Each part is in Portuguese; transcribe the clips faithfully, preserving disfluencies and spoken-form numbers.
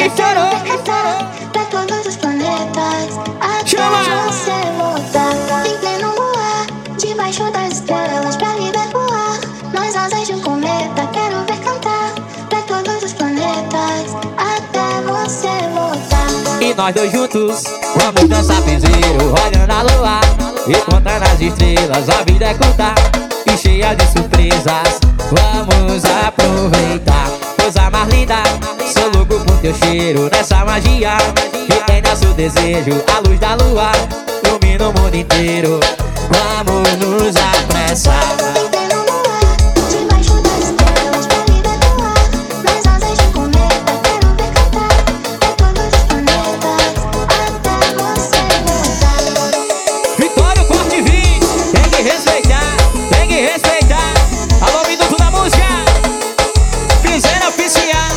Estourou, estourou. Pra todos os planetas, até chama. você voltar. Em pleno luar, debaixo das estrelas, pra me ver voar. Nas asas de um cometa, quero ver cantar. Pra todos os planetas, até você voltar. E nós dois juntos vamos dançar piseiro, olhando a lua e contando as estrelas. A vida é curta e cheia de surpresas, vamos aproveitar. Coisa mais linda, sou louco por teu cheiro. Nessa magia que tem nosso desejo, a luz da lua ilumina o mundo inteiro. Vamos nos apressar. Em pleno luar, debaixo das estrelas, pra me ver voar. Nas asas de um cometa, quero ver cantar. Pra todos os planetas, até você voltar. Vitória, o corte vídeo, tem que respeitar, tem que respeitar. Alô, minuto da música, piseira oficial.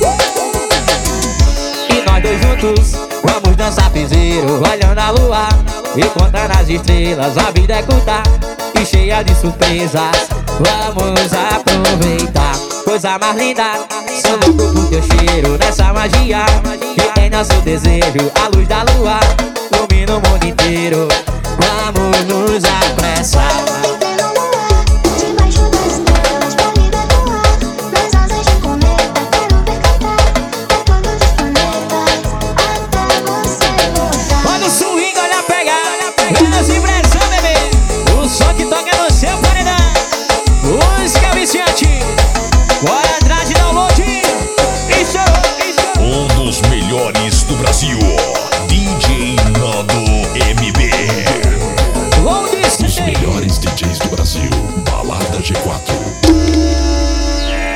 E nós dois juntos vamos dançar piseiro, olhando a lua e contando as estrelas. A vida é curta e cheia de surpresas, vamos aproveitar. Coisa mais linda, sou louco por teu cheiro. Nessa magia que tem nosso desejo, a luz da lua ilumina o mundo inteiro. Vamos nos apressar. Em pleno luar, debaixo das estrelas, pra me ver voar. Nas asas de um cometa, quero ver cantar. Pra todos os planetas, até você voltar. Olha o swing, olha a pegada, menos impressão, bebê. O som que toca no seu paredão, música viciante. Bora atrás de download. Estourou, estourou. Um dos melhores do Brasil, D J Nando M B. Load Os melhores D Js do Brasil, Balada G quatro.